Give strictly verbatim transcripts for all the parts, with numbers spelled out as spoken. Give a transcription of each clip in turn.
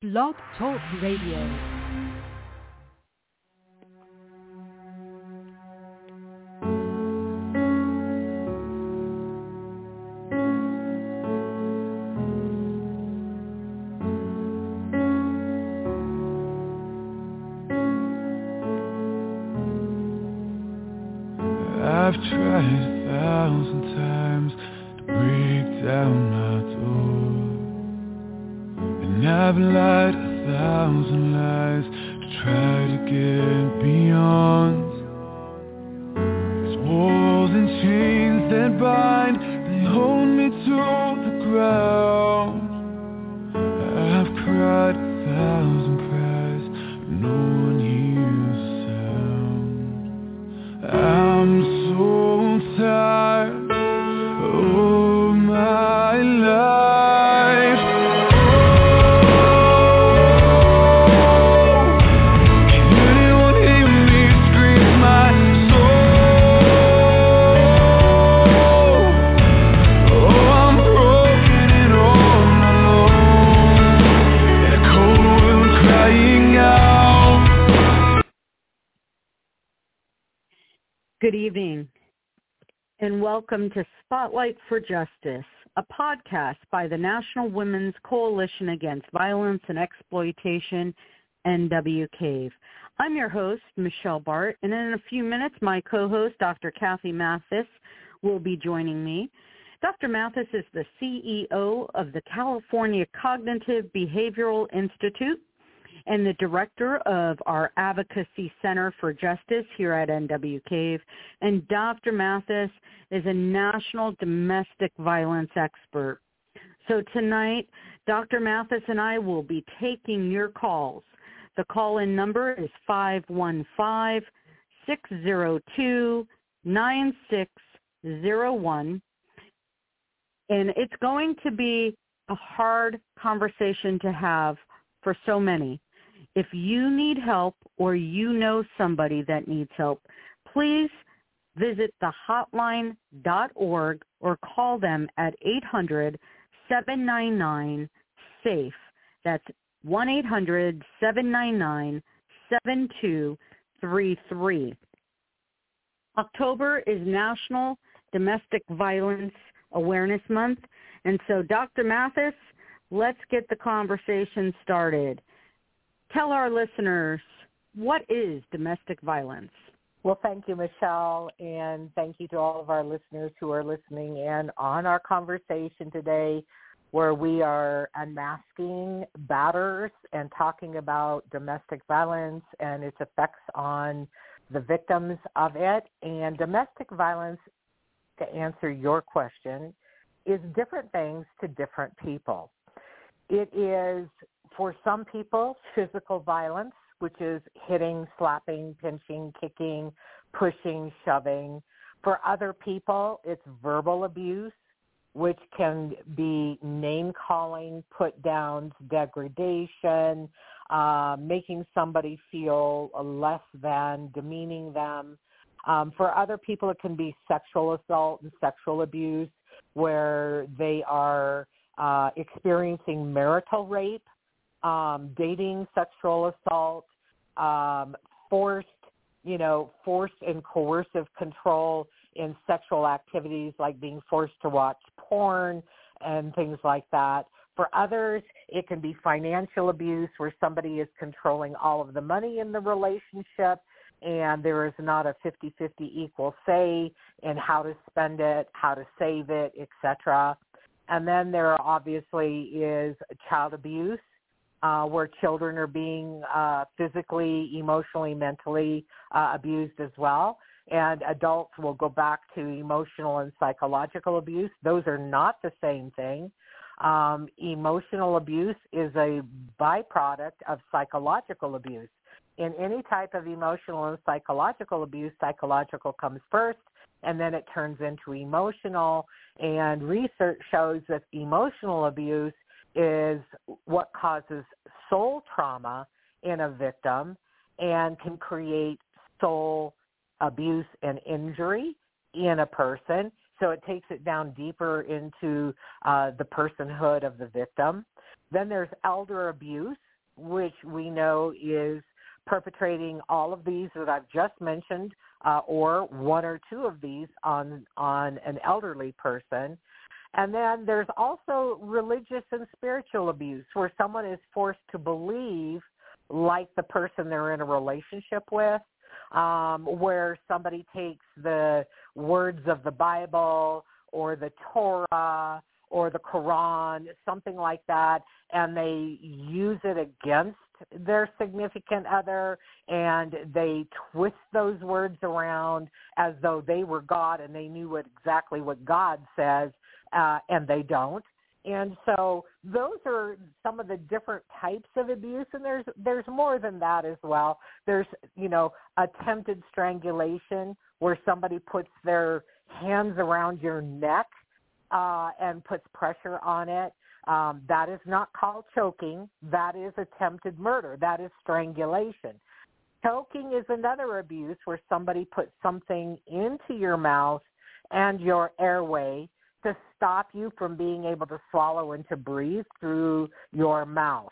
Blog Talk Radio. I've tried a thousand times to break down my door, and I've lied a thousand lies to try to get beyond. There's walls and chains that bind, they hold me to the ground. I've cried a thousand cries, but no one hears a sound. I'm so tired of my life. Oh, can anyone hear me scream my soul? Oh, I'm broken and all alone, in a cold world crying out. Good evening, and welcome to Spotlight for Justice, a podcast by the National Women's Coalition Against Violence and Exploitation, N W CAVE. I'm your host, Michelle Bart, and in a few minutes, my co-host, Doctor Kathy Mathis, will be joining me. Doctor Mathis is the C E O of the California Cognitive Behavioral Institute and the director of our Advocacy Center for Justice here at N W CAVE. And Doctor Mathis is a national domestic violence expert. So tonight, Doctor Mathis and I will be taking your calls. The call-in number is five one five, six zero two, nine six zero one. And it's going to be a hard conversation to have for so many. If you need help or you know somebody that needs help, please visit the hotline dot org or call them at eight hundred, seven nine nine, SAFE. That's one eight hundred, seven nine nine, seven two three three. October is National Domestic Violence Awareness Month, and so Doctor Mathis, let's get the conversation started. Tell our listeners, what is domestic violence? Well, thank you, Michelle, and thank you to all of our listeners who are listening in on our conversation today, where we are unmasking batters and talking about domestic violence and its effects on the victims of it. And domestic violence, to answer your question, is different things to different people. It is, for some people, physical violence, which is hitting, slapping, pinching, kicking, pushing, shoving. For other people, it's verbal abuse, which can be name-calling, put-downs, degradation, uh, making somebody feel less than, demeaning them. Um, for other people, it can be sexual assault and sexual abuse, where they are uh, experiencing marital rape, Um, dating, sexual assault, um, forced, you know, forced and coercive control in sexual activities like being forced to watch porn and things like that. For others, it can be financial abuse where somebody is controlling all of the money in the relationship and there is not a fifty-fifty equal say in how to spend it, how to save it, et cetera. And then there obviously is child abuse, Uh, where children are being uh, physically, emotionally, mentally uh, abused as well. And adults will go back to emotional and psychological abuse. Those are not the same thing. Um, emotional abuse is a byproduct of psychological abuse. In any type of emotional and psychological abuse, psychological comes first, and then it turns into emotional. And research shows that emotional abuse is what causes soul trauma in a victim and can create soul abuse and injury in a person. So it takes it down deeper into uh, the personhood of the victim. Then there's elder abuse, which we know is perpetrating all of these that I've just mentioned, uh, or one or two of these on on an elderly person. And then there's also religious and spiritual abuse, where someone is forced to believe like the person they're in a relationship with, um, where somebody takes the words of the Bible or the Torah or the Quran, something like that, and they use it against their significant other, and they twist those words around as though they were God and they knew what, exactly what God says, uh, and they don't. And so those are some of the different types of abuse, and there's there's more than that as well. There's, you know, attempted strangulation, where somebody puts their hands around your neck uh, and puts pressure on it. Um, that is not called choking. That is attempted murder. That is strangulation. Choking is another abuse, where somebody puts something into your mouth and your airway to stop you from being able to swallow and to breathe through your mouth.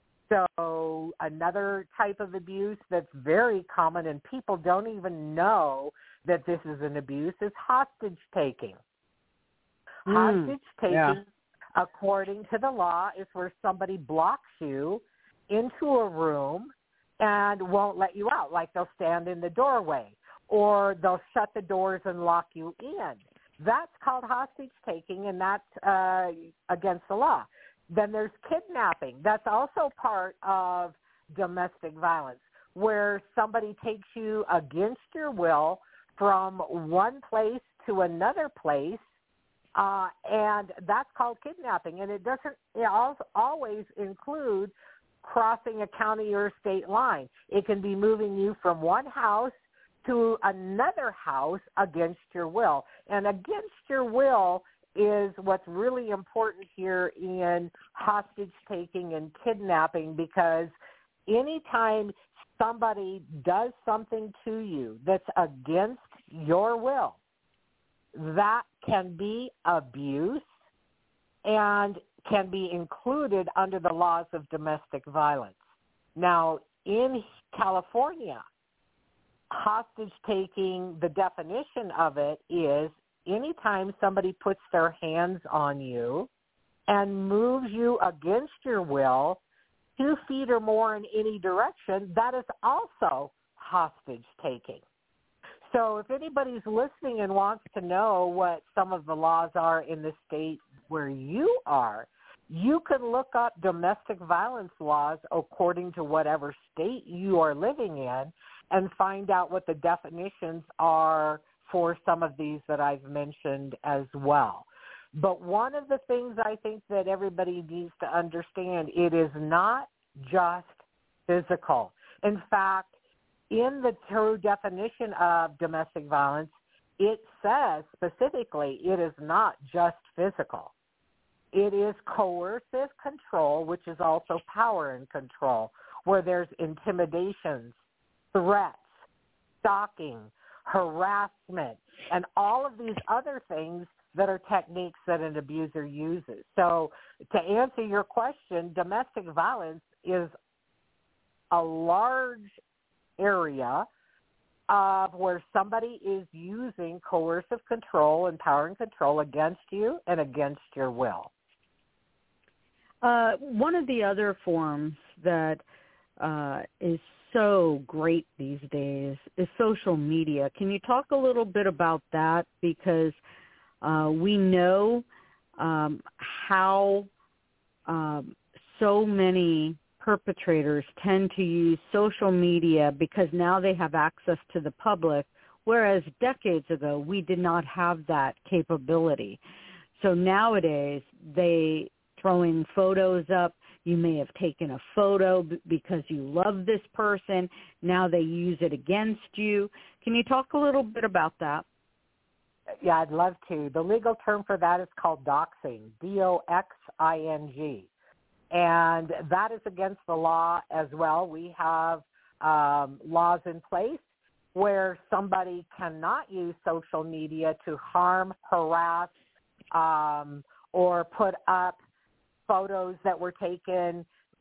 So another type of abuse that's very common, and people don't even know that this is an abuse, is hostage taking. Mm, hostage taking, yeah. according to the law, is where somebody blocks you into a room and won't let you out, like they'll stand in the doorway, or they'll shut the doors and lock you in. That's called hostage taking, and that's uh, against the law. Then there's kidnapping. That's also part of domestic violence, where somebody takes you against your will from one place to another place, uh, and that's called kidnapping. And it doesn't it also always include crossing a county or state line. It can be moving you from one house to another house against your will. And against your will is what's really important here in hostage taking and kidnapping, because anytime somebody does something to you that's against your will, that can be abuse and can be included under the laws of domestic violence. Now, in California, hostage taking, the definition of it is anytime somebody puts their hands on you and moves you against your will two feet or more in any direction, that is also hostage taking. So if anybody's listening and wants to know what some of the laws are in the state where you are, you can look up domestic violence laws according to whatever state you are living in and find out what the definitions are for some of these that I've mentioned as well. But one of the things I think that everybody needs to understand, it is not just physical. In fact, in the true definition of domestic violence, it says specifically it is not just physical. It is coercive control, which is also power and control, where there's intimidations, threats, stalking, harassment, and all of these other things that are techniques that an abuser uses. So to answer your question, domestic violence is a large area of where somebody is using coercive control and power and control against you and against your will. Uh, one of the other forms that uh, is so great these days is social media. Can you talk a little bit about that? Because uh, we know um, how um, so many perpetrators tend to use social media because now they have access to the public, whereas decades ago we did not have that capability. So nowadays they throwing photos up. You may have taken a photo b- because you love this person. Now they use it against you. Can you talk a little bit about that? Yeah, I'd love to. The legal term for that is called doxing, D O X I N G. And that is against the law as well. We have um, laws in place where somebody cannot use social media to harm, harass, um, or put up photos that were taken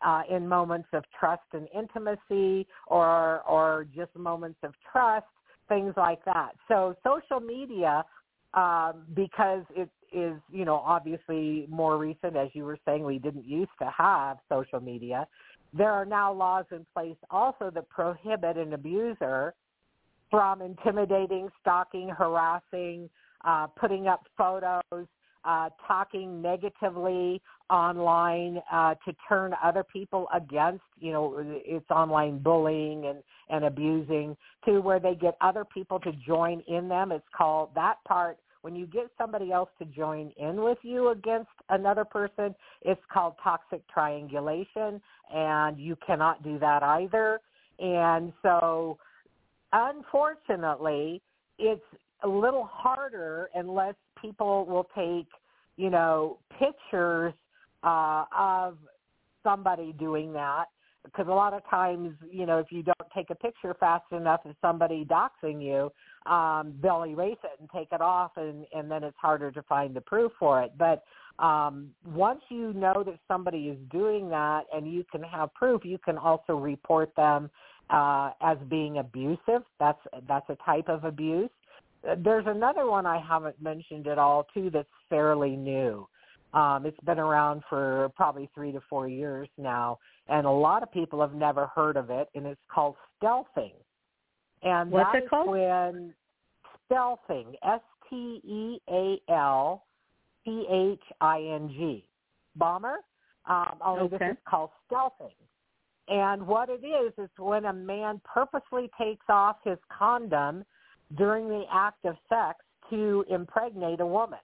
uh, in moments of trust and intimacy, or or just moments of trust, things like that. So social media, um, because it is, you know, obviously more recent, as you were saying, we didn't used to have social media. There are now laws in place also that prohibit an abuser from intimidating, stalking, harassing, uh, putting up photos, uh, talking negatively online uh, to turn other people against, you know, it's online bullying and, and abusing, to where they get other people to join in them. It's called that part. When you get somebody else to join in with you against another person, it's called toxic triangulation, and you cannot do that either. And so, unfortunately, it's a little harder unless people will take, you know, pictures uh, of somebody doing that. Because a lot of times, you know, if you don't take a picture fast enough of somebody doxing you, um, they'll erase it and take it off, and, and then it's harder to find the proof for it. But um, once you know that somebody is doing that and you can have proof, you can also report them uh, as being abusive. That's that's a type of abuse. There's another one I haven't mentioned at all, too, that's fairly new. Um, it's been around for probably three to four years now, and a lot of people have never heard of it, and it's called stealthing. And What's that it is called? when stealthing, S T E A L T H I N G, bomber, um, only Okay. this is called stealthing. And what it is is when a man purposely takes off his condom during the act of sex to impregnate a woman.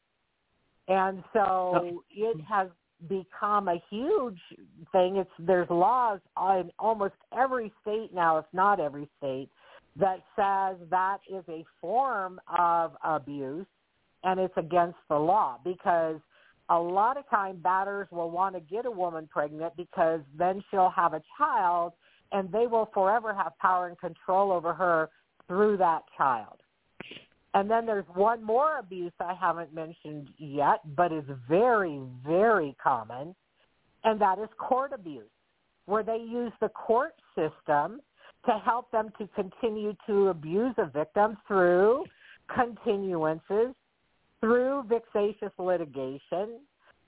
And so oh. it has become a huge thing. It's there's laws in almost every state now, if not every state, that says that is a form of abuse, and it's against the law, because a lot of time batters will want to get a woman pregnant because then she'll have a child, and they will forever have power and control over her through that child. And then there's one more abuse I haven't mentioned yet, but is very, very common, and that is court abuse, where they use the court system to help them to continue to abuse a victim through continuances, through vexatious litigation,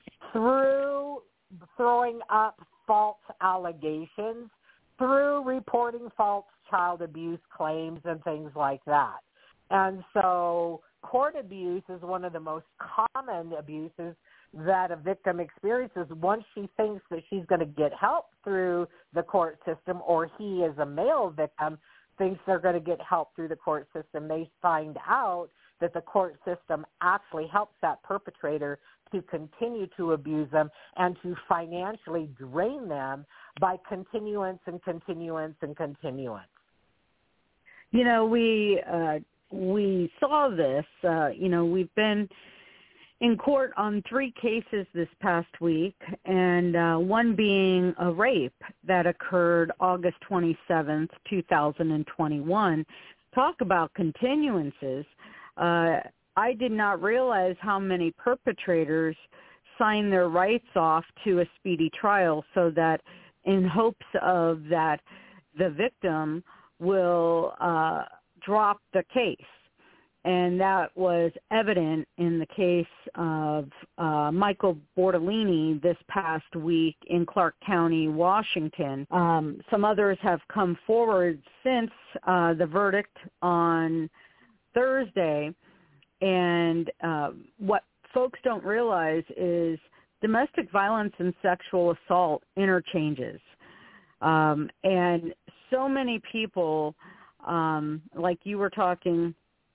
through throwing up false allegations, through reporting false child abuse claims and things like that. And so court abuse is one of the most common abuses that a victim experiences once she thinks that she's going to get help through the court system, or he as a male victim thinks they're going to get help through the court system. They find out that the court system actually helps that perpetrator to continue to abuse them and to financially drain them by continuance and continuance and continuance. You know, we uh, we saw this. Uh, you know, we've been in court on three cases this past week, and uh, one being a rape that occurred August twenty-seventh, two thousand twenty-one. Talk about continuances. Uh, I did not realize how many perpetrators sign their rights off to a speedy trial, so that in hopes of that the victim will uh, drop the case. And that was evident in the case of uh, Michael Bortolini this past week in Clark County, Washington. Um, some others have come forward since uh, the verdict on Thursday. And uh, what folks don't realize is domestic violence and sexual assault interchanges. Um, and so many people, um, like you were talking,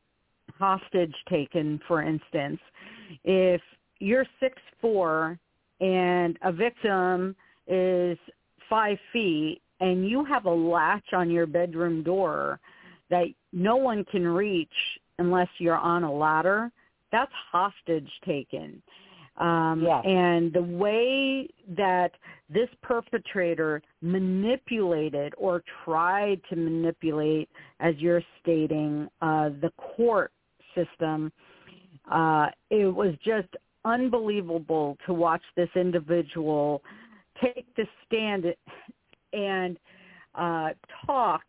hostage taken, for instance. If you're six foot four and a victim is five feet and you have a latch on your bedroom door that no one can reach unless you're on a ladder, that's hostage taken. Um, yes. And the way that this perpetrator manipulated or tried to manipulate, as you're stating, uh, the court system, uh, it was just unbelievable to watch this individual take the stand and uh, talk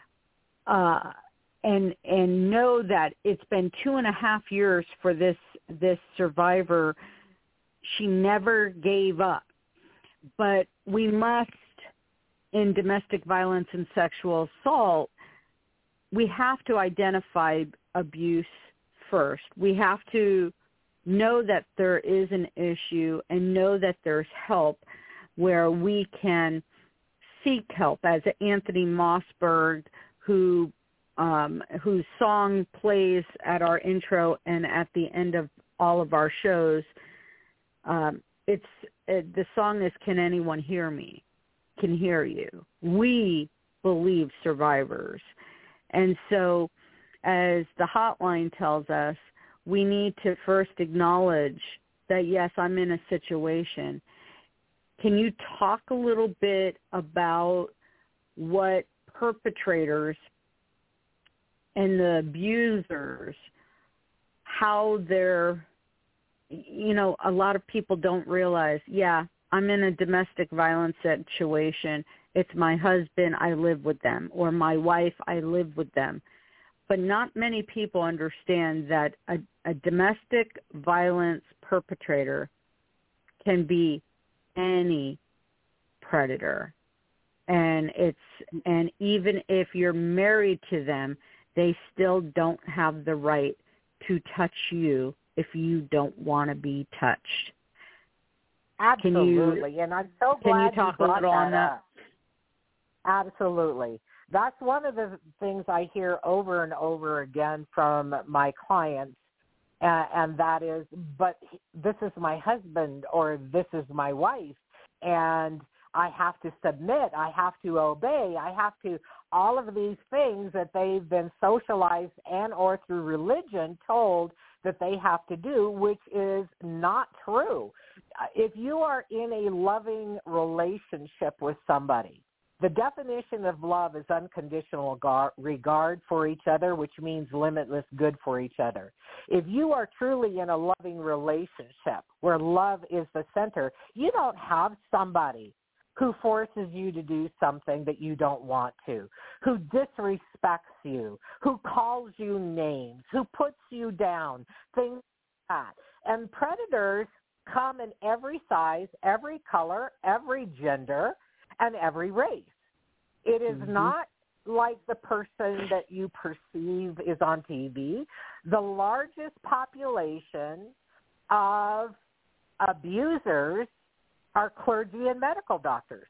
uh, and and know that it's been two and a half years for this this survivor. She never gave up. But we must, in domestic violence and sexual assault, we have to identify abuse first. We have to know that there is an issue and know that there's help where we can seek help. As Anthony Mossberg, who um, whose song plays at our intro and at the end of all of our shows, um, it's it, the song is "Can Anyone Hear Me?" Can hear you. We believe survivors. And so, as the hotline tells us, we need to first acknowledge that, yes, I'm in a situation. Can you talk a little bit about what perpetrators and the abusers, how they're, you know, a lot of people don't realize, yeah, I'm in a domestic violence situation. It's my husband, I live with them, or my wife, I live with them. But not many people understand that a, a domestic violence perpetrator can be any predator. And it's and even if you're married to them, they still don't have the right to touch you if you don't want to be touched. Absolutely, you, and I'm so glad can you talk you a little on that? Up. Absolutely. That's one of the things I hear over and over again from my clients, uh, and that is, but this is my husband or this is my wife, and I have to submit, I have to obey, I have to, all of these things that they've been socialized and or through religion told that they have to do, which is not true. If you are in a loving relationship with somebody, the definition of love is unconditional regard for each other, which means limitless good for each other. If you are truly in a loving relationship where love is the center, you don't have somebody who forces you to do something that you don't want to, who disrespects you, who calls you names, who puts you down, things like that. And predators come in every size, every color, every gender, and every race. It is mm-hmm. not like the person that you perceive is on T V. The largest population of abusers are clergy and medical doctors.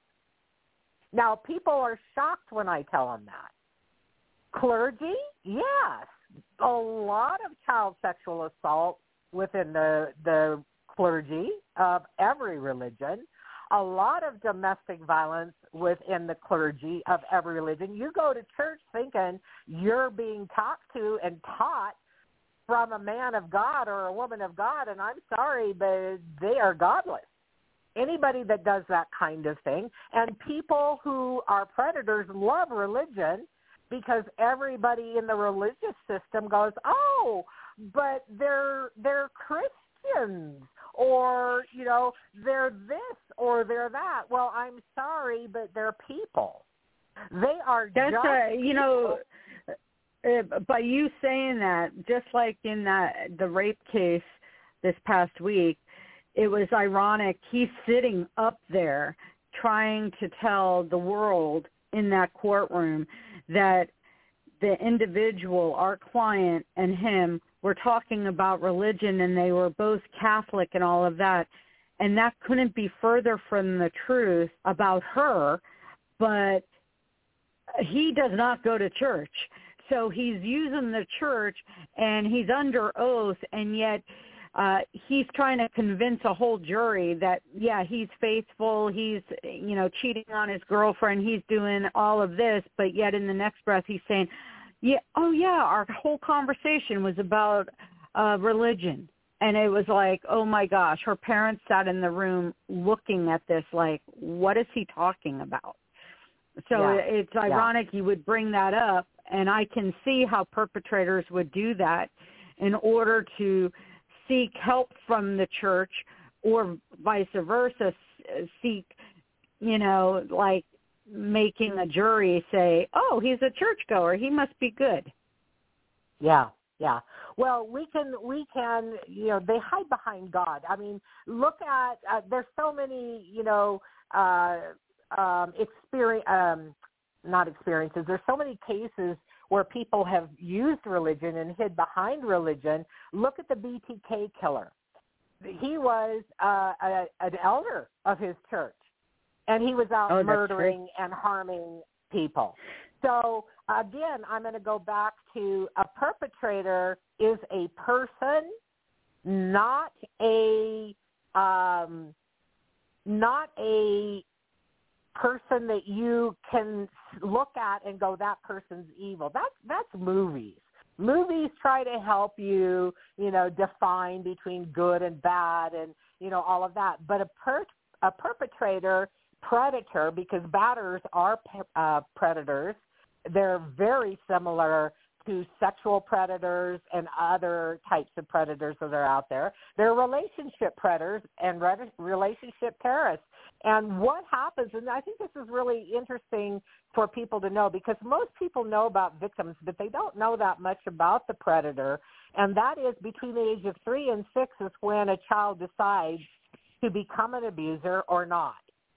Now, people are shocked when I tell them that. Clergy? Yes. A lot of child sexual assault within the, the clergy of every religion. A lot of domestic violence within the clergy of every religion. You go to church thinking you're being talked to and taught from a man of God or a woman of God, and I'm sorry, but they are godless. Anybody that does that kind of thing. And people who are predators love religion because everybody in the religious system goes, oh, but they're they're Christians, or, you know, they're this or they're that. Well, I'm sorry, but they're people. They are That's just a, people. You know, uh, by you saying that, just like in that the rape case this past week, it was ironic. He's sitting up there trying to tell the world in that courtroom that the individual, our client, and him were talking about religion, and they were both Catholic and all of that. And that couldn't be further from the truth about her, but he does not go to church. So he's using the church, and he's under oath, and yet uh, he's trying to convince a whole jury that, yeah, he's faithful, he's, you know, cheating on his girlfriend, he's doing all of this, but yet in the next breath he's saying, yeah, oh, yeah, our whole conversation was about uh, religion. And it was like, oh, my gosh, her parents sat in the room looking at this like, what is he talking about? So yeah. it's ironic yeah. you would bring that up, and I can see how perpetrators would do that in order to seek help from the church or vice versa, seek you know, like making a jury say, oh, he's a churchgoer, he must be good. Yeah, yeah. Well, we can, we can, you know, they hide behind God. I mean, look at, uh, there's so many, you know, uh, um, experience, um, not experiences, there's so many cases where people have used religion and hid behind religion. Look at the B T K killer. He was uh, a, an elder of his church, and he was out oh, murdering and harming people. So, again, I'm going to go back to a perpetrator is a person, not a um, not a person that you can look at and go, that person's evil. That's that's movies. Movies try to help you, you know, define between good and bad and, you know, all of that. But a per, a perpetrator, predator, because batters are uh, predators, they're very similar to sexual predators and other types of predators that are out there. They're relationship predators and relationship terrorists. And what happens, and I think this is really interesting for people to know, because most people know about victims, but they don't know that much about the predator, and that is between the age of three and six is when a child decides to become an abuser or not.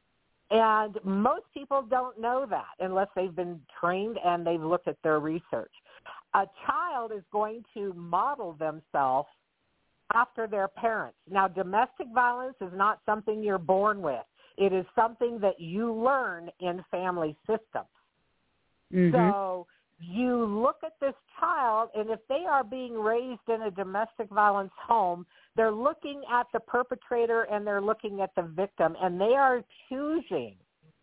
And most people don't know that unless they've been trained and they've looked at their research. A child is going to model themselves after their parents. Now, domestic violence is not something you're born with. It is something that you learn in family systems. Mm-hmm. So you look at this child, and if they are being raised in a domestic violence home, they're looking at the perpetrator and they're looking at the victim, and they are choosing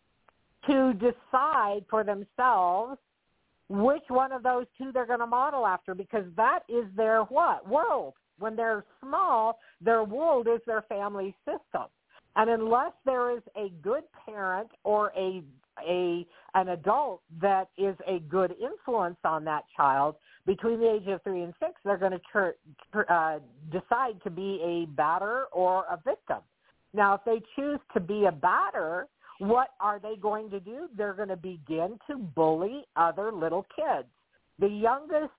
to decide for themselves which one of those two they're going to model after, because that is their what? World. When they're small, their world is their family system. And unless there is a good parent or a a an adult that is a good influence on that child, between the age of three and six, they're going to tr- uh, decide to be a batter or a victim. Now, if they choose to be a batter, what are they going to do? They're going to begin to bully other little kids. The youngest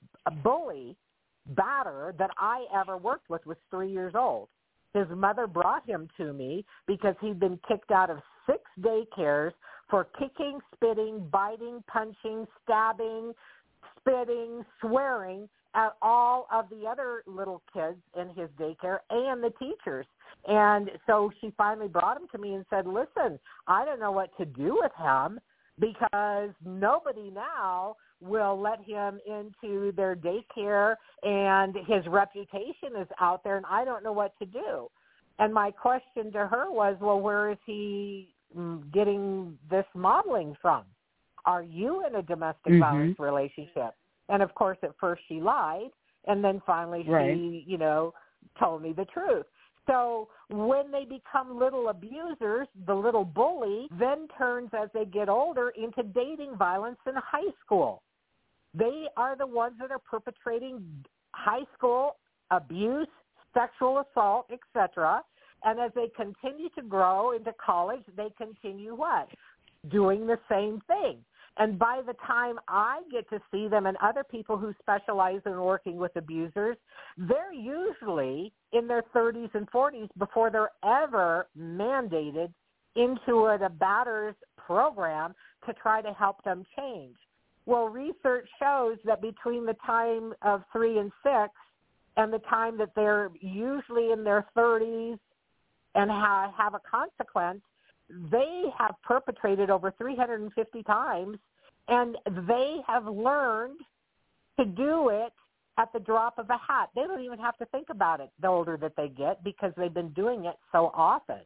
bully, batter, that I ever worked with was three years old. His mother brought him to me because he'd been kicked out of six daycares for kicking, spitting, biting, punching, stabbing, spitting, swearing at all of the other little kids in his daycare and the teachers. And so she finally brought him to me and said, listen, I don't know what to do with him because nobody now will let him into their daycare and his reputation is out there and I don't know what to do. And my question to her was, well, where is he getting this modeling from? Are you in a domestic mm-hmm. violence relationship? And, of course, at first she lied, and then finally right. she, you know, told me the truth. So when they become little abusers, the little bully then turns, as they get older, into dating violence in high school. They are the ones that are perpetrating high school abuse, sexual assault, et cetera. And as they continue to grow into college, they continue what? Doing the same thing. And by the time I get to see them and other people who specialize in working with abusers, they're usually in their thirties and forties before they're ever mandated into a batter's program to try to help them change. Well, research shows that between the time of three and six and the time that they're usually in their thirties and ha- have a consequence, they have perpetrated over three hundred fifty times, and they have learned to do it at the drop of a hat. They don't even have to think about it the older that they get because they've been doing it so often.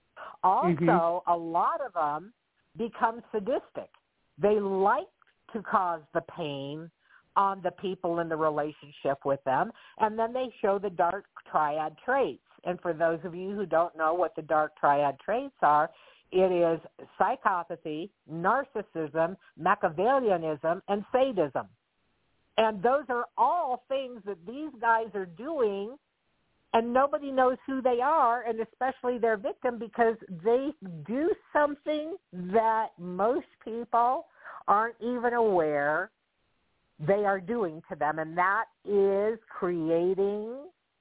Also, mm-hmm. a lot of them become sadistic. They like to cause the pain on the people in the relationship with them, and then they show the dark triad traits. And for those of you who don't know what the dark triad traits are, it is psychopathy, narcissism, Machiavellianism, and sadism. And those are all things that these guys are doing and nobody knows who they are, and especially their victim, because they do something that most people aren't even aware they are doing to them, and that is creating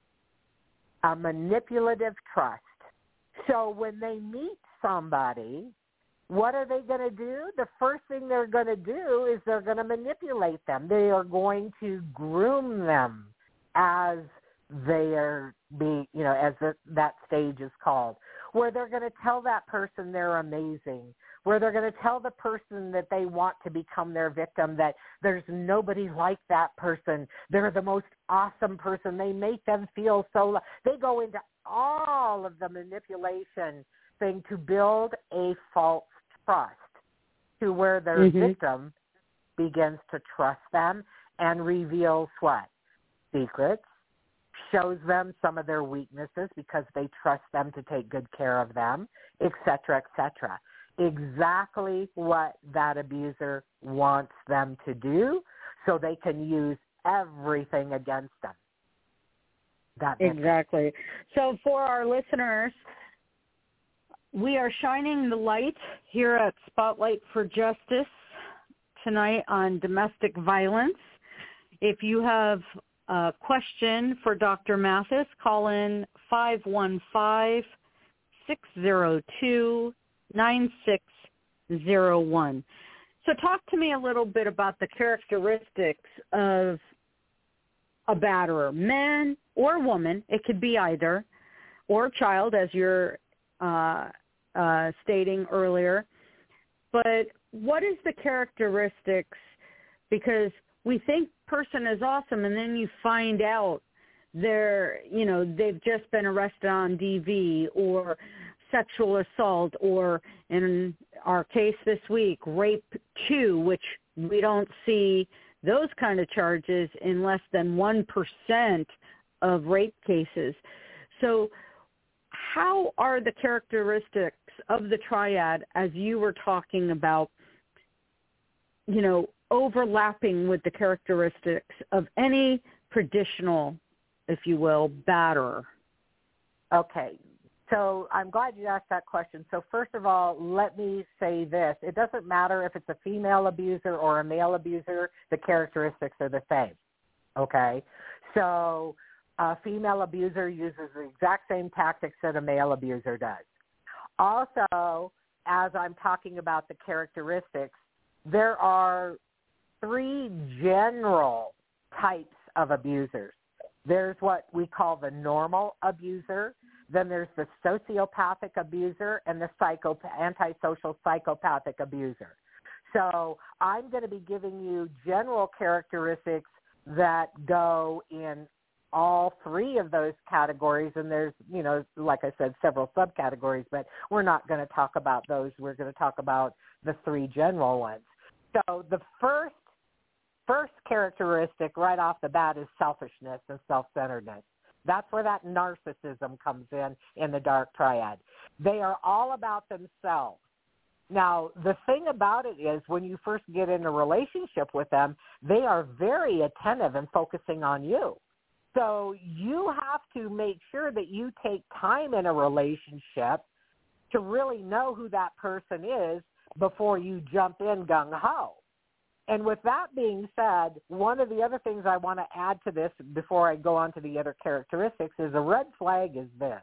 a manipulative trust. So when they meet somebody, what are they going to do? The first thing they're going to do is they're going to manipulate them. They are going to groom them, as they are being, you know, as the, that stage is called, where they're going to tell that person they're amazing, where they're going to tell the person that they want to become their victim that there's nobody like that person. They're the most awesome person. They make them feel so, they go into all of the manipulation thing to build a false trust to where their mm-hmm. victim begins to trust them and reveals what? Secrets, shows them some of their weaknesses because they trust them to take good care of them, et cetera, et cetera. Exactly what that abuser wants them to do so they can use everything against them. That exactly. So for our listeners, we are shining the light here at Spotlight for Justice tonight on domestic violence. If you have a question for Doctor Mathis, call in five one five, six zero two, nine six zero one. So talk to me a little bit about the characteristics of a batterer, man or woman. It could be either, or child, as you're uh, uh, stating earlier. But what is the characteristics? Because we think person is awesome, and then you find out they're, you know, they've just been arrested on D V or sexual assault, or in our case this week, rape two, which we don't see those kind of charges in less than one percent of rape cases. So how are the characteristics of the triad, as you were talking about, you know, overlapping with the characteristics of any traditional, if you will, batterer? Okay. So I'm glad you asked that question. So first of all, let me say this. It doesn't matter if it's a female abuser or a male abuser, the characteristics are the same, okay? So a female abuser uses the exact same tactics that a male abuser does. Also, as I'm talking about the characteristics, there are three general types of abusers. There's what we call the normal abuser. Then there's the sociopathic abuser and the psycho, antisocial psychopathic abuser. So I'm going to be giving you general characteristics that go in all three of those categories, and there's, you know, like I said, several subcategories, but we're not going to talk about those. We're going to talk about the three general ones. So the first first characteristic right off the bat is selfishness and self-centeredness. That's where that narcissism comes in in the dark triad. They are all about themselves. Now, the thing about it is when you first get in a relationship with them, they are very attentive and focusing on you. So you have to make sure that you take time in a relationship to really know who that person is before you jump in gung-ho. And with that being said, one of the other things I want to add to this before I go on to the other characteristics is a red flag is this.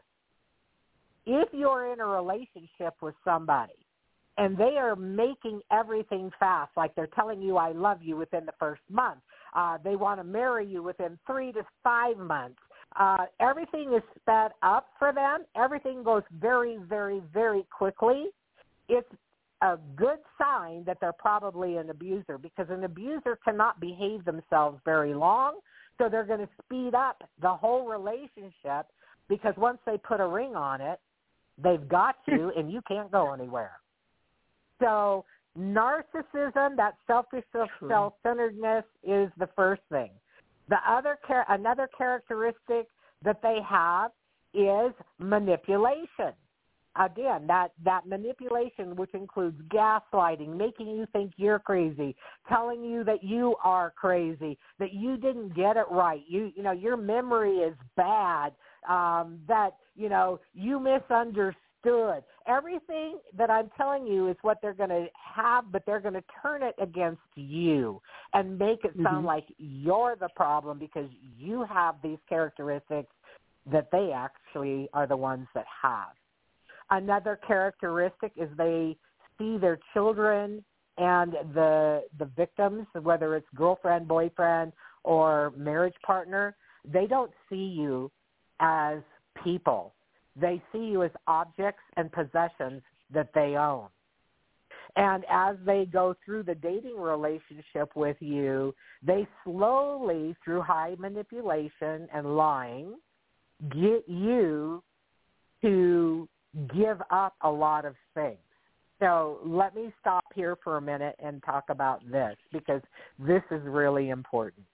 If you're in a relationship with somebody and they are making everything fast, like they're telling you I love you within the first month, uh, they want to marry you within three to five months, uh, everything is sped up for them, everything goes very, very, very quickly, it's a good sign that they're probably an abuser, because an abuser cannot behave themselves very long, so they're going to speed up the whole relationship, because once they put a ring on it, they've got you and you can't go anywhere. So narcissism, that selfish self-centeredness is the first thing. The other char- another characteristic that they have is manipulation. Again, that, that manipulation, which includes gaslighting, making you think you're crazy, telling you that you are crazy, that you didn't get it right, you you know, your memory is bad, um, that, you know, you misunderstood. Everything that I'm telling you is what they're going to have, but they're going to turn it against you and make it sound mm-hmm. like you're the problem because you have these characteristics that they actually are the ones that have. Another characteristic is they see their children and the the victims, whether it's girlfriend, boyfriend, or marriage partner, they don't see you as people. They see you as objects and possessions that they own. And as they go through the dating relationship with you, they slowly, through high manipulation and lying, get you to give up a lot of things. So let me stop here for a minute and talk about this because this is really important.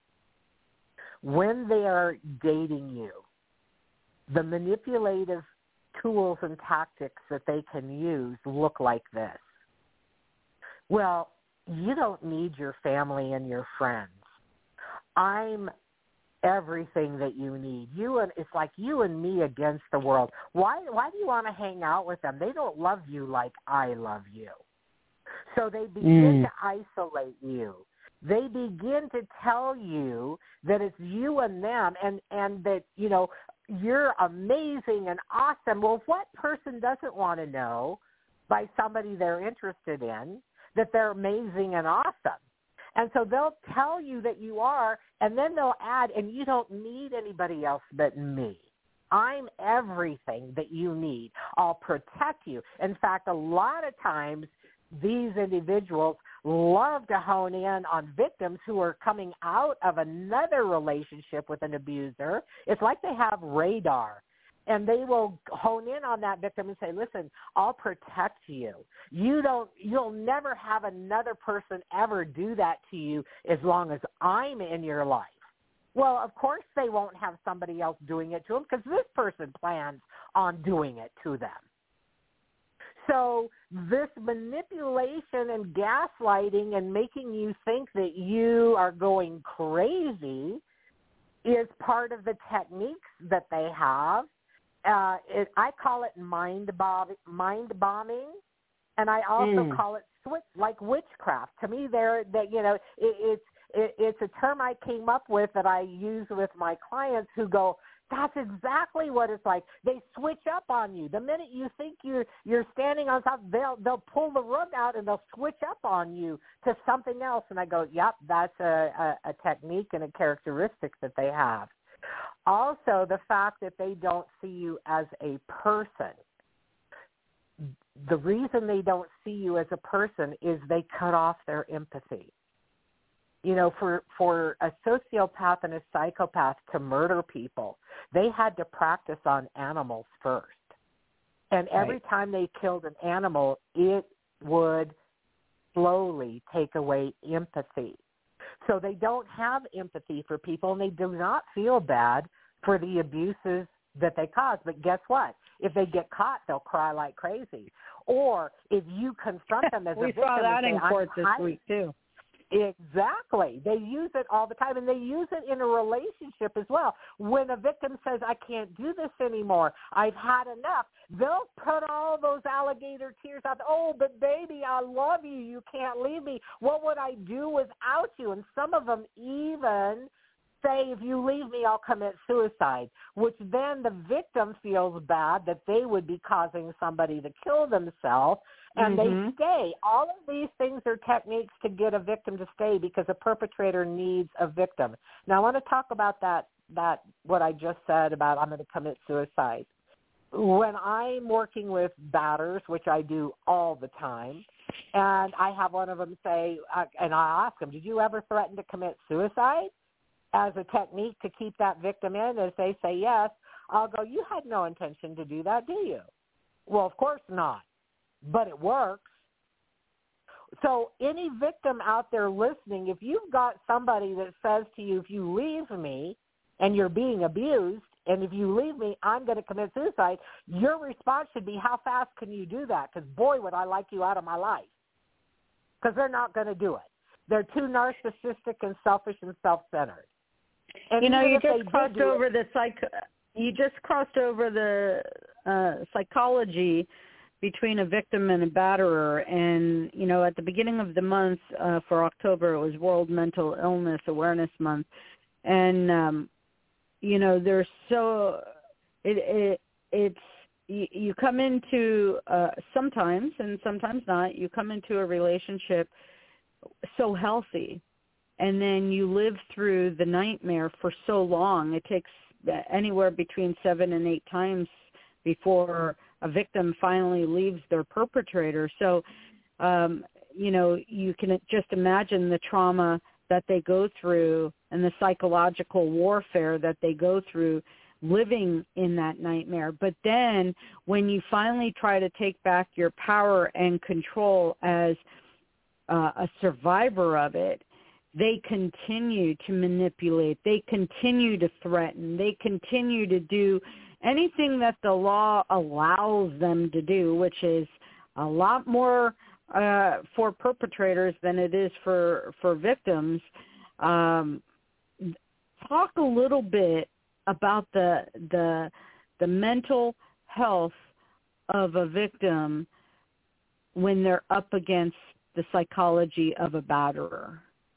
When they are dating you, the manipulative tools and tactics that they can use look like this. Well, you don't need your family and your friends. I'm everything that you need. You and it's like you and me against the world. Why why do you want to hang out with them? They don't love you like I love you. So they begin mm. to isolate you. They begin to tell you that it's you and them and, and that, you know, you're amazing and awesome. Well, what person doesn't want to know by somebody they're interested in that they're amazing and awesome? And so they'll tell you that you are, and then they'll add, and you don't need anybody else but me. I'm everything that you need. I'll protect you. In fact, a lot of times these individuals love to hone in on victims who are coming out of another relationship with an abuser. It's like they have radar. And they will hone in on that victim and say, listen, I'll protect you. You don't, you'll never have another person ever do that to you as long as I'm in your life. Well, of course they won't have somebody else doing it to them because this person plans on doing it to them. So this manipulation and gaslighting and making you think that you are going crazy is part of the techniques that they have. Uh, it, I call it mind, bob, mind bombing, and I also mm. call it switch, like witchcraft. To me, there that you know, it, it's it, it's a term I came up with that I use with my clients who go, that's exactly what it's like. They switch up on you. The minute you think you're you're standing on top, they'll they'll pull the rug out and they'll switch up on you to something else. And I go, yep, that's a, a, a technique and a characteristic that they have. Also, the fact that they don't see you as a person. The reason they don't see you as a person is they cut off their empathy. You know, for, for a sociopath and a psychopath to murder people, they had to practice on animals first. And every right. time they killed an animal, it would slowly take away empathy. So they don't have empathy for people, and they do not feel bad for the abuses that they cause. But guess what? If they get caught, they'll cry like crazy. Or if you confront them as a victim, we saw that and say, in court this hiding. week too. Exactly. They use it all the time, and they use it in a relationship as well. When a victim says, I can't do this anymore, I've had enough, they'll put all those alligator tears out. Oh, but baby, I love you. You can't leave me. What would I do without you? And some of them even say, if you leave me, I'll commit suicide, which then the victim feels bad that they would be causing somebody to kill themselves. And mm-hmm. they stay. All of these things are techniques to get a victim to stay because a perpetrator needs a victim. Now, I want to talk about that, that what I just said about I'm going to commit suicide. When I'm working with batters, which I do all the time, and I have one of them say, uh, and I ask them, did you ever threaten to commit suicide as a technique to keep that victim in? And if they say yes, I'll go, you had no intention to do that, do you? Well, of course not. But it works. So any victim out there listening, if you've got somebody that says to you, if you leave me and you're being abused, and if you leave me, I'm going to commit suicide, your response should be, how fast can you do that? Because, boy, would I like you out of my life. Because they're not going to do it. They're too narcissistic and selfish and self-centered. And you know, you just crossed over it, the psych. you just crossed over the uh, psychology between a victim and a batterer. And, you know, at the beginning of the month uh, for October, it was World Mental Illness Awareness Month. And, um, you know, there's so, it, it it's, you, you come into, uh, sometimes, and sometimes not, you come into a relationship so healthy, and then you live through the nightmare for so long. It takes anywhere between seven and eight times before a victim finally leaves their perpetrator. So, um, you know, you can just imagine the trauma that they go through and the psychological warfare that they go through living in that nightmare. But then when you finally try to take back your power and control as uh, a survivor of it, they continue to manipulate. They continue to threaten. They continue to do anything that the law allows them to do, which is a lot more uh, for perpetrators than it is for, for victims. Um, talk a little bit about the the the mental health of a victim when they're up against the psychology of a batterer.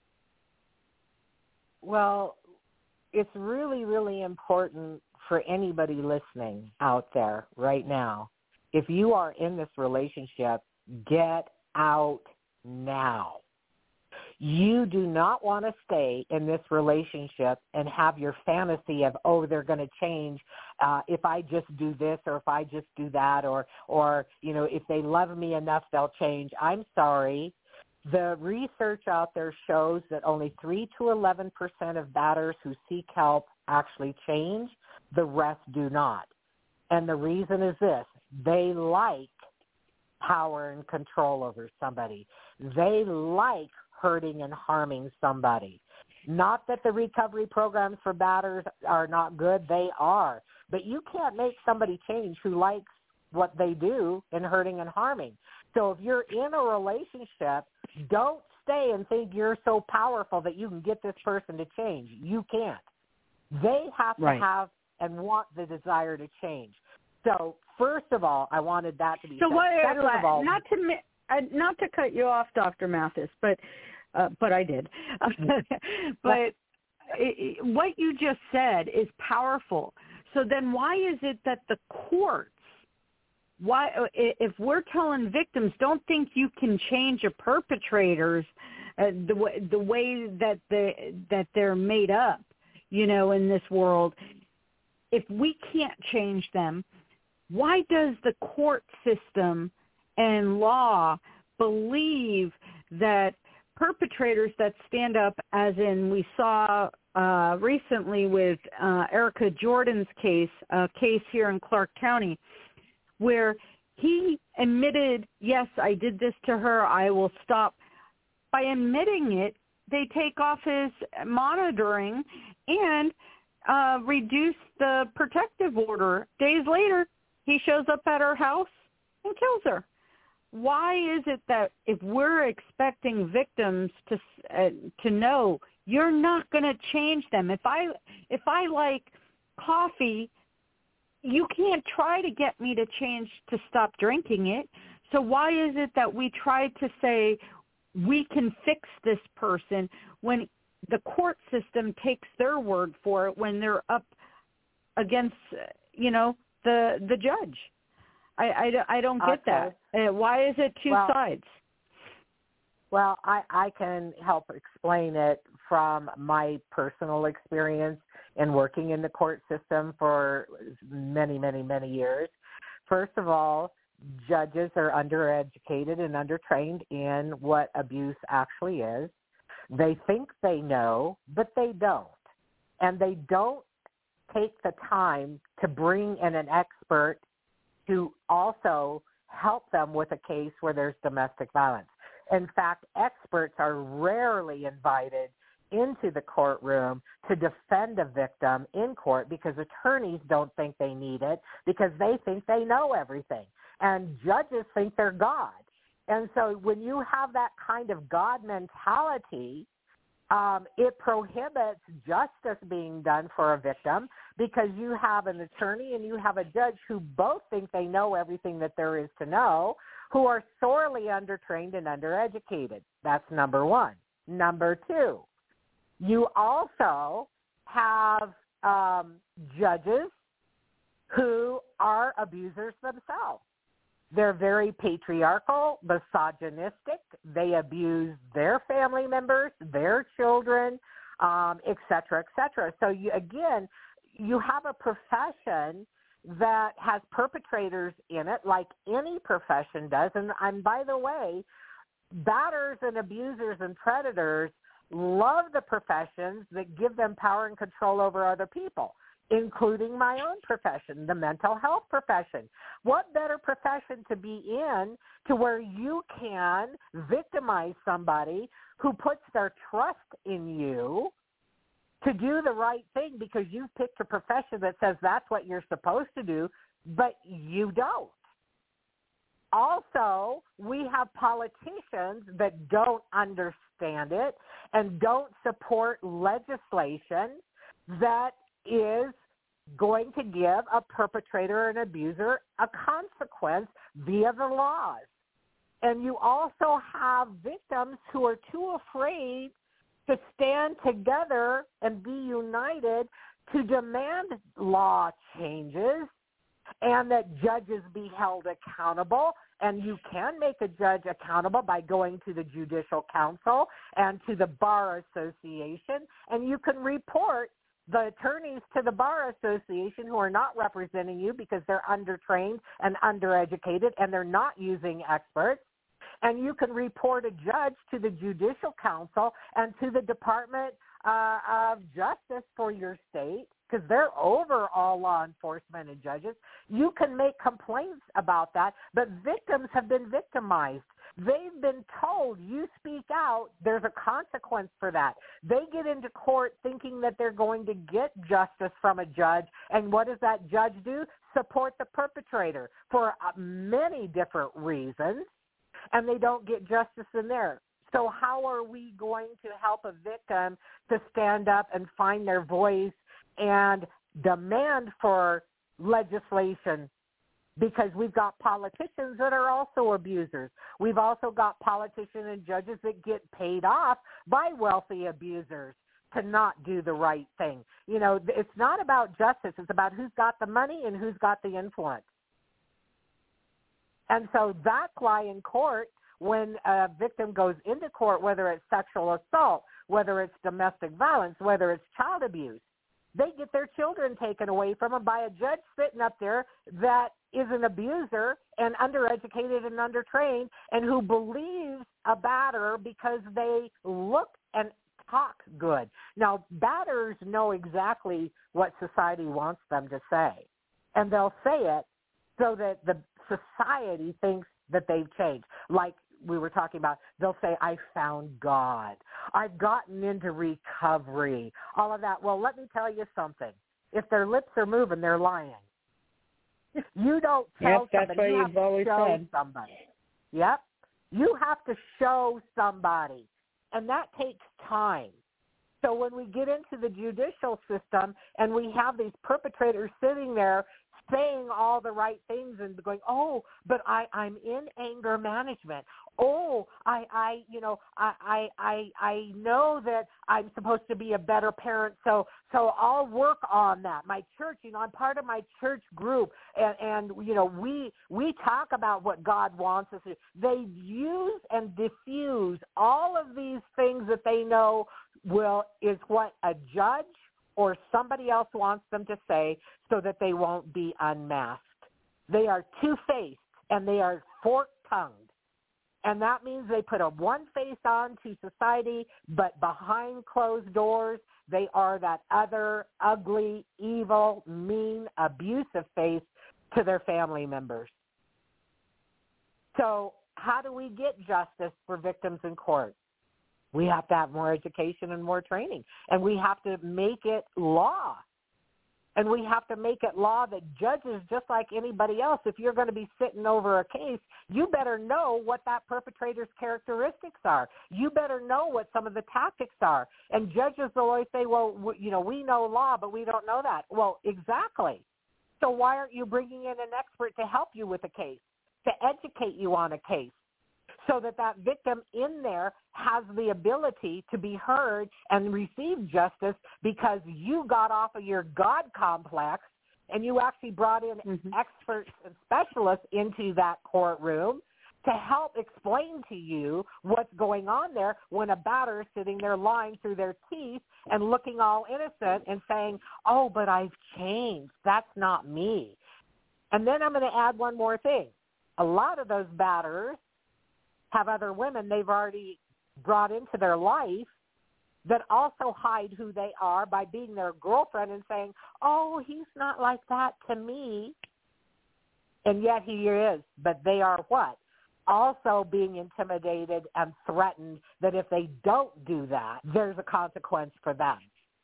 Well, it's really, really important for anybody listening out there right now. If you are in this relationship, get out now. You do not want to stay in this relationship and have your fantasy of, oh, they're going to change uh, if I just do this or if I just do that, or, or, you know, if they love me enough, they'll change. I'm sorry. The research out there shows that only three to eleven percent of batters who seek help actually change. The rest do not. And the reason is this: they like power and control over somebody. They like hurting and harming somebody. Not that the recovery programs for batters are not good. They are. But you can't make somebody change who likes what they do in hurting and harming. So if you're in a relationship, don't stay and think you're so powerful that you can get this person to change. You can't. They have right. to have and want the desire to change. So first of all, I wanted that to be so said. What, Second of all, not to uh, not to cut you off, Doctor Mathis, but uh, but I did. But it, it, what you just said is powerful. So then why is it that the courts, why if we're telling victims, don't think you can change a perpetrator's uh, the way the way that they that they're made up, you know, in this world, if we can't change them, why does the court system and law believe that perpetrators that stand up, as in we saw uh, recently with uh, Erica Jordan's case, a case here in Clark County, where he admitted, yes, I did this to her, I will stop. By admitting it, they take off his monitoring and uh, reduce the protective order. Days later, he shows up at her house and kills her. Why is it that if we're expecting victims to uh, to know you're not going to change them? If I if I like coffee, you can't try to get me to change to stop drinking it. So why is it that we try to say we can fix this person when the court system takes their word for it when they're up against, you know, the the judge? I, I, I don't get okay. that. Uh, why is it two well, sides? Well, I, I can help explain it from my personal experience in working in the court system for many, many, many years. First of all, judges are undereducated and undertrained in what abuse actually is. They think they know, but they don't. And they don't take the time to bring in an expert to also help them with a case where there's domestic violence. In fact, experts are rarely invited into the courtroom to defend a victim in court because attorneys don't think they need it because they think they know everything. And judges think they're God. And so when you have that kind of God mentality, Um, it prohibits justice being done for a victim because you have an attorney and you have a judge who both think they know everything that there is to know, who are sorely undertrained and undereducated. That's number one. Number two, you also have um, judges who are abusers themselves. They're very patriarchal, misogynistic. They abuse their family members, their children, um, et cetera, et cetera. So, you, again, you have a profession that has perpetrators in it like any profession does. And, and by the way, batters and abusers and predators love the professions that give them power and control over other people, including my own profession, the mental health profession. What better profession to be in to where you can victimize somebody who puts their trust in you to do the right thing because you've picked a profession that says that's what you're supposed to do, but you don't. Also, we have politicians that don't understand it and don't support legislation that is going to give a perpetrator and abuser a consequence via the laws. And you also have victims who are too afraid to stand together and be united to demand law changes and that judges be held accountable. And you can make a judge accountable by going to the Judicial Council and to the Bar Association, and you can report the attorneys to the Bar Association who are not representing you because they're undertrained and undereducated and they're not using experts. And you can report a judge to the Judicial Council and to the Department uh, of Justice for your state because they're over all law enforcement and judges. You can make complaints about that, but victims have been victimized. They've been told, you speak out, there's a consequence for that. They get into court thinking that they're going to get justice from a judge, and what does that judge do? Support the perpetrator for uh, many different reasons, and they don't get justice in there. So how are we going to help a victim to stand up and find their voice and demand for legislation? Because we've got politicians that are also abusers. We've also got politicians and judges that get paid off by wealthy abusers to not do the right thing. You know, it's not about justice. It's about who's got the money and who's got the influence. And so that's why in court, when a victim goes into court, whether it's sexual assault, whether it's domestic violence, whether it's child abuse, they get their children taken away from them by a judge sitting up there that is an abuser and undereducated and undertrained and who believes a batter because they look and talk good. Now, batters know exactly what society wants them to say, and they'll say it so that the society thinks that they've changed. Like we were talking about, they'll say, I found God. I've gotten into recovery, all of that. Well, let me tell you something. If their lips are moving, they're lying. You don't tell yep, somebody. You have to show said. somebody. Yep. You have to show somebody, and that takes time. So when we get into the judicial system and we have these perpetrators sitting there saying all the right things and going, oh, but I, I'm in anger management. Oh, I, I, you know, I, I, I, I know that I'm supposed to be a better parent, so, so I'll work on that. My church, you know, I'm part of my church group, and, and you know, we, we talk about what God wants us to do. They use and diffuse all of these things that they know will is what a judge or somebody else wants them to say so that they won't be unmasked. They are two-faced and they are fork-tongued. And that means they put a one face on to society, but behind closed doors, they are that other ugly, evil, mean, abusive face to their family members. So how do we get justice for victims in court? We have to have more education and more training, and we have to make it law. And we have to make it law that judges, just like anybody else, if you're going to be sitting over a case, you better know what that perpetrator's characteristics are. You better know what some of the tactics are. And judges will always say, well, you know, we know law, but we don't know that. Well, exactly. So why aren't you bringing in an expert to help you with a case, to educate you on a case, so that that victim in there has the ability to be heard and receive justice because you got off of your God complex and you actually brought in mm-hmm. experts and specialists into that courtroom to help explain to you what's going on there when a batter is sitting there lying through their teeth and looking all innocent and saying, oh, but I've changed. That's not me. And then I'm going to add one more thing. A lot of those batters have other women they've already brought into their life that also hide who they are by being their girlfriend and saying, oh, he's not like that to me. And yet he is. But they are what? Also being intimidated and threatened that if they don't do that, there's a consequence for them.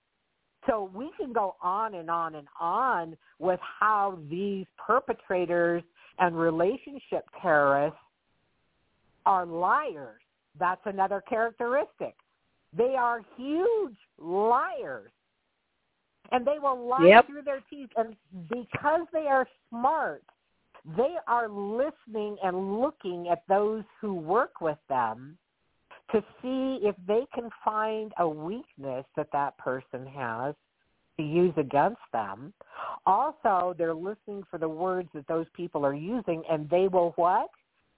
So we can go on and on and on with how these perpetrators and relationship terrorists are liars. That's another characteristic. They are huge liars. And they will lie yep. through their teeth. And because they are smart, they are listening and looking at those who work with them to see if they can find a weakness that that person has to use against them. Also, they're listening for the words that those people are using, and they will what?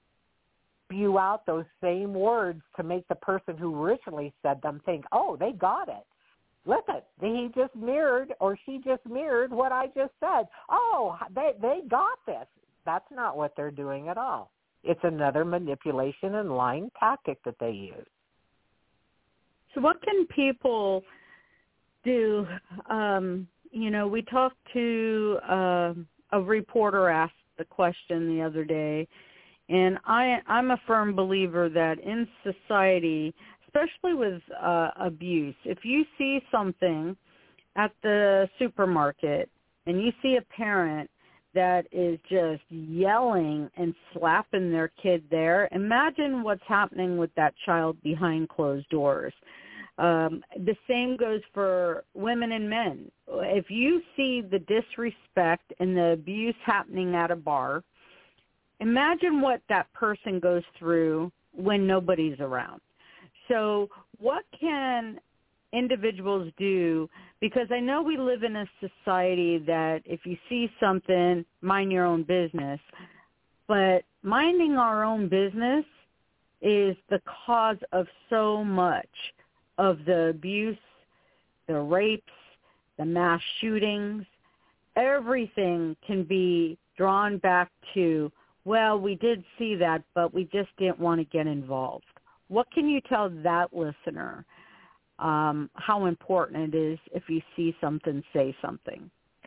Spew out those same words to make the person who originally said them think, oh, they got it. Listen, he just mirrored or she just mirrored what I just said. Oh, they they got this. That's not what they're doing at all. It's another manipulation and lying tactic that they use. So what can people do? Um, you know, we talked to uh, a reporter asked the question the other day, and I, I'm a firm believer that in society, especially with uh, abuse, if you see something at the supermarket and you see a parent that is just yelling and slapping their kid there, imagine what's happening with that child behind closed doors. Um, the same goes for women and men. If you see the disrespect and the abuse happening at a bar, imagine what that person goes through when nobody's around. So what can individuals do? Because I know we live in a society that if you see something, mind your own business. But minding our own business is the cause of so much of the abuse, the rapes, the mass shootings. Everything can be drawn back to, well, we did see that, but we just didn't want to get involved. What can you tell that listener, um, how important it is if you see something, say something?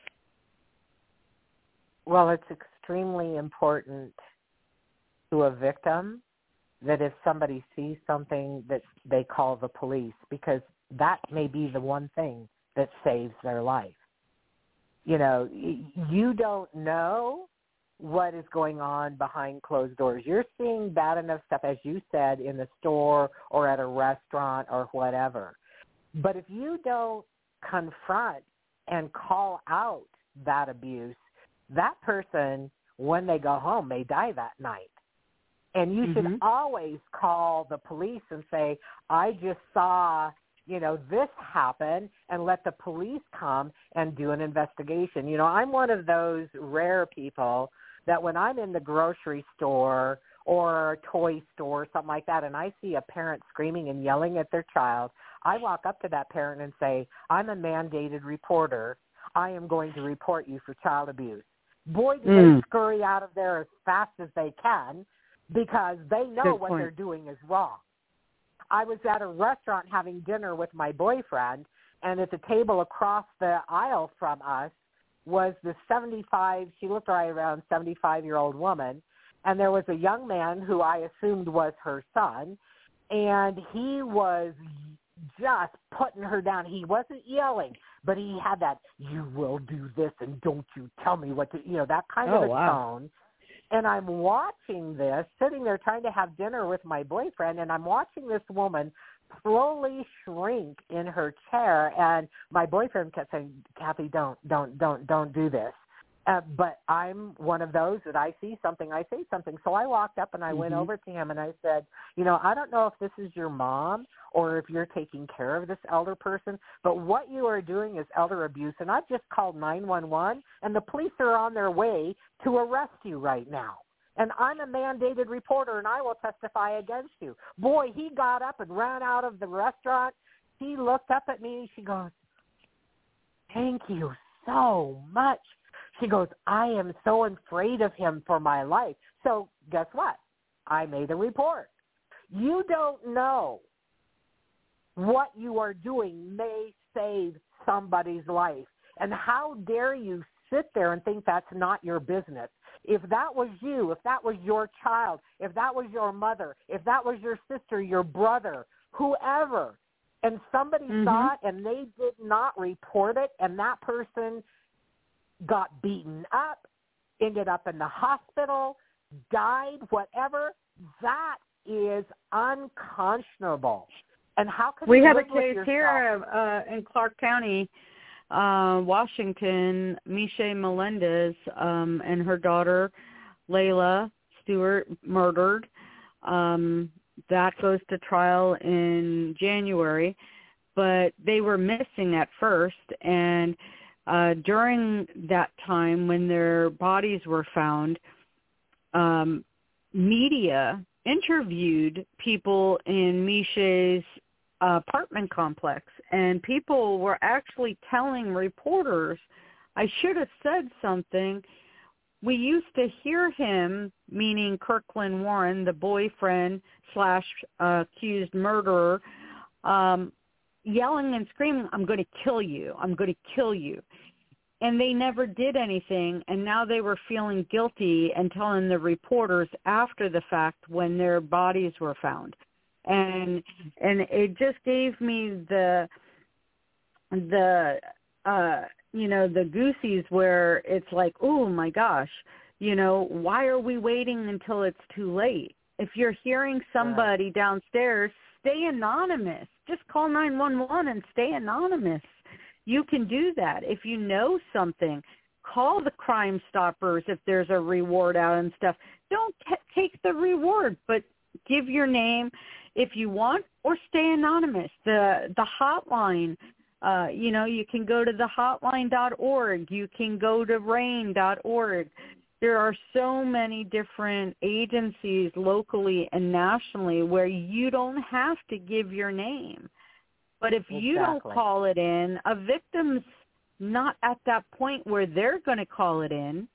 Well, it's extremely important to a victim that if somebody sees something that they call the police, because that may be the one thing that saves their life. You know, you don't know what is going on behind closed doors. You're seeing bad enough stuff, as you said, in the store or at a restaurant or whatever. But if you don't confront and call out that abuse, that person, when they go home, may die that night. And you mm-hmm. should always call the police and say, I just saw, you know, this happen, and let the police come and do an investigation. You know, I'm one of those rare people that when I'm in the grocery store or a toy store or something like that, and I see a parent screaming and yelling at their child, I walk up to that parent and say, I'm a mandated reporter. I am going to report you for child abuse. Boy, do mm. they scurry out of there as fast as they can, because they know Good what point. They're doing is wrong. I was at a restaurant having dinner with my boyfriend, and at the table across the aisle from us was the seventy-five, she looked right around seventy-five-year-old woman, and there was a young man who I assumed was her son, and he was just putting her down. He wasn't yelling, but he had that, you will do this and don't you tell me what to, you know, that kind oh, of a wow. tone. And I'm watching this, sitting there trying to have dinner with my boyfriend, and I'm watching this woman slowly shrink in her chair. And my boyfriend kept saying, Kathy, don't, don't, don't, don't do this. Uh, but I'm one of those that I see something, I say something. So I walked up and I mm-hmm. went over to him and I said, you know, I don't know if this is your mom or if you're taking care of this elder person, but what you are doing is elder abuse. And I've just called nine one one and the police are on their way to arrest you right now. And I'm a mandated reporter and I will testify against you. Boy, he got up and ran out of the restaurant. He looked up at me and she goes, thank you so much. She goes, I am so afraid of him for my life. So guess what? I made a report. You don't know what you are doing may save somebody's life. And how dare you sit there and think that's not your business? If that was you, if that was your child, if that was your mother, if that was your sister, your brother, whoever, and somebody mm-hmm. saw it and they did not report it and that person got beaten up, ended up in the hospital, died, whatever, that is unconscionable. And how can we you have a live with case yourself? here uh, in Clark County, uh, Washington, Miche Melendez um, and her daughter, Layla Stewart, murdered. Um, that goes to trial in January, but they were missing at first, and Uh, during that time when their bodies were found, um, media interviewed people in Miche's uh, apartment complex, and people were actually telling reporters, I should have said something. We used to hear him, meaning Kirkland Warren, the boyfriend slash uh, accused murderer, um, yelling and screaming, I'm going to kill you, I'm going to kill you. And they never did anything, and now they were feeling guilty and telling the reporters after the fact when their bodies were found. And and it just gave me the, the uh, you know, the goosies where it's like, oh, my gosh, you know, why are we waiting until it's too late? If you're hearing somebody right. downstairs, stay anonymous. Just call nine one one and stay anonymous. You can do that. If you know something, call the Crime Stoppers if there's a reward out and stuff. Don't t- take the reward, but give your name if you want, or stay anonymous. The the hotline, uh, you know, you can go to the hotline dot org. You can go to rain dot org. There are so many different agencies locally and nationally where you don't have to give your name. But if exactly. you don't call it in, a victim's not at that point where they're going to call it in.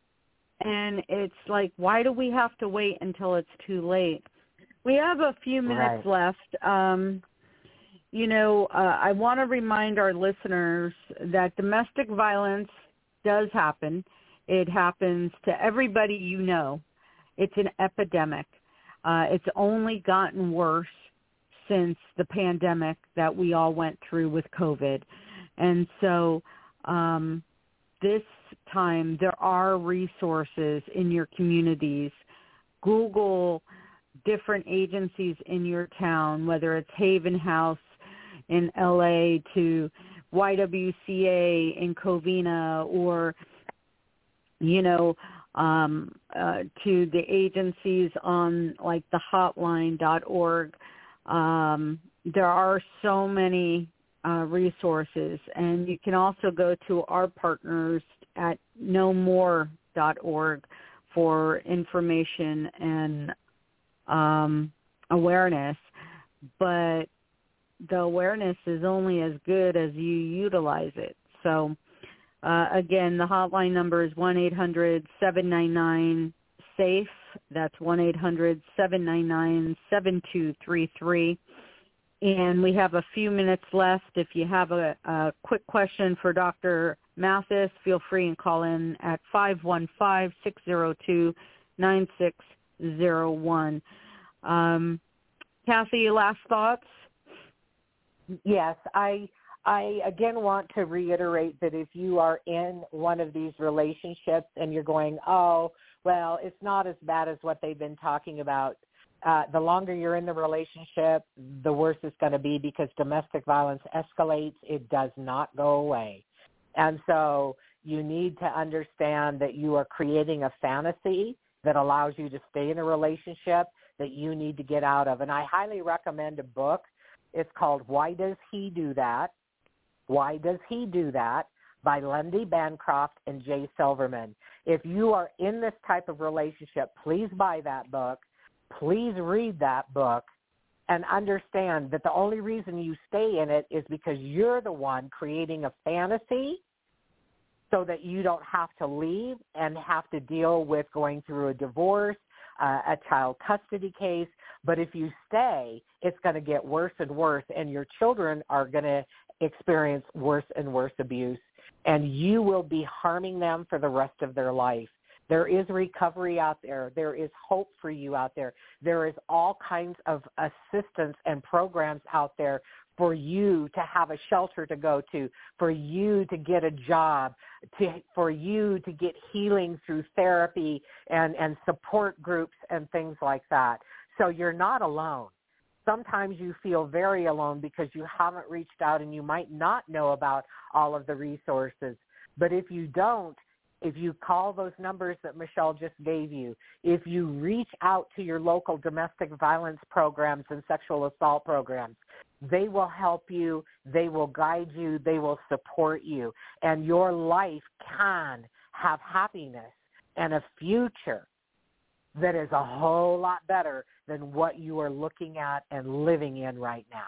And it's like, why do we have to wait until it's too late? We have a few minutes right. left. Um, you know, uh, I want to remind our listeners that domestic violence does happen. It happens to everybody you know. It's an epidemic. Uh, it's only gotten worse since the pandemic that we all went through with COVID. And so um, this time there are resources in your communities. Google different agencies in your town, whether it's Haven House in L A to Y W C A in Covina, or, you know, um, uh, to the agencies on like the hotline dot org. Um, there are so many uh, resources, and you can also go to our partners at know more dot org for information and um, awareness. But the awareness is only as good as you utilize it. So, uh, again, the hotline number is one eight hundred seven nine nine SAFE. That's one eight hundred seven nine nine seven two three three. And we have a few minutes left. If you have a, a quick question for Doctor Mathis, feel free and call in at five one five, six zero two, nine six zero one. Um, Kathy, last thoughts? Yes, I I, again, want to reiterate that if you are in one of these relationships and you're going, oh, well, it's not as bad as what they've been talking about, uh, the longer you're in the relationship, the worse it's going to be because domestic violence escalates. It does not go away. And so you need to understand that you are creating a fantasy that allows you to stay in a relationship that you need to get out of. And I highly recommend a book. It's called Why Does He Do That? Why Does He Do That? By Lundy Bancroft and Jay Silverman. If you are in this type of relationship, please buy that book. Please read that book and understand that the only reason you stay in it is because you're the one creating a fantasy so that you don't have to leave and have to deal with going through a divorce, uh, a child custody case. But if you stay, it's going to get worse and worse, and your children are going to experience worse and worse abuse, and you will be harming them for the rest of their life. There is recovery out there. There is hope for you out there. There is all kinds of assistance and programs out there for you to have a shelter to go to, for you to get a job, to, for you to get healing through therapy and, and support groups and things like that. So you're not alone. Sometimes you feel very alone because you haven't reached out and you might not know about all of the resources. But if you don't, if you call those numbers that Michelle just gave you, if you reach out to your local domestic violence programs and sexual assault programs, they will help you, they will guide you, they will support you, and your life can have happiness and a future that is a whole lot better than what you are looking at and living in right now.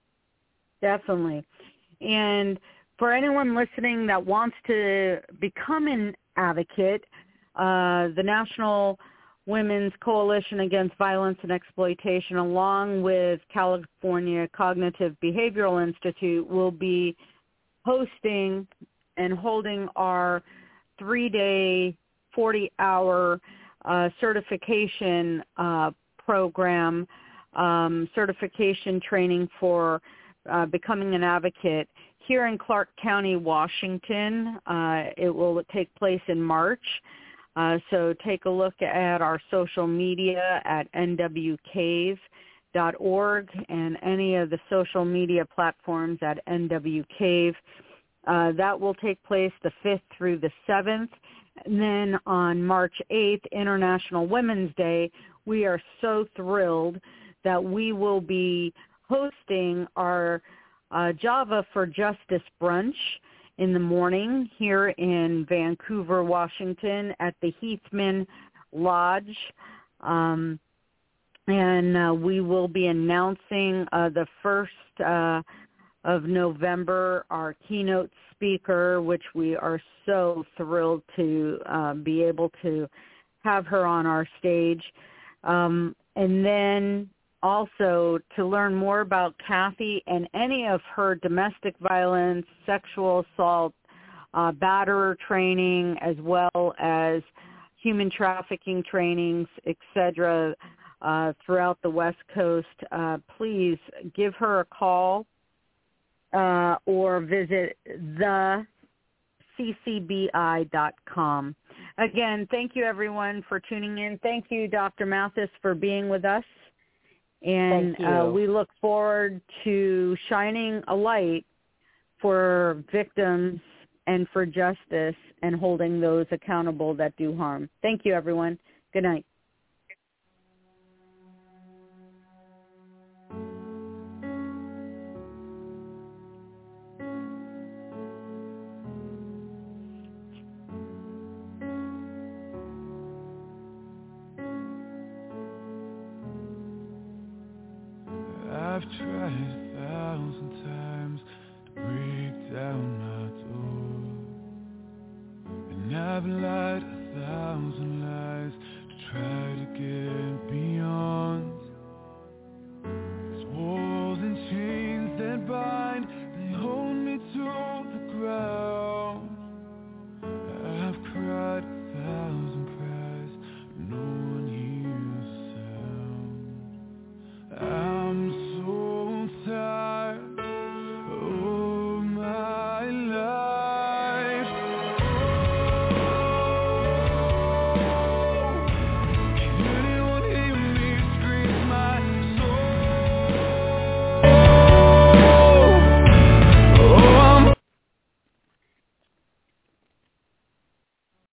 Definitely. And for anyone listening that wants to become an advocate, uh, the National Women's Coalition Against Violence and Exploitation, along with California Cognitive Behavioral Institute, will be hosting and holding our three-day, forty-hour uh, certification uh, program, um, certification training for uh, becoming an advocate here in Clark County, Washington. Uh, it will take place in March. Uh, so take a look at our social media at N W cave dot org and any of the social media platforms at N W cave. Uh, that will take place the fifth through the seventh. And then on March eighth, International Women's Day, we are so thrilled that we will be hosting our uh, Java for Justice brunch in the morning here in Vancouver, Washington at the Heathman Lodge. Um, and uh, we will be announcing uh, the first uh, of November our keynote speaker, which we are so thrilled to uh, be able to have her on our stage. Um, and then also to learn more about Kathy and any of her domestic violence, sexual assault, uh, batterer training, as well as human trafficking trainings, et cetera, uh, throughout the West Coast, uh, please give her a call uh, or visit the c c b i dot com. Again, thank you, everyone, for tuning in. Thank you, Doctor Mathis, for being with us. And uh, we look forward to shining a light for victims and for justice and holding those accountable that do harm. Thank you, everyone. Good night.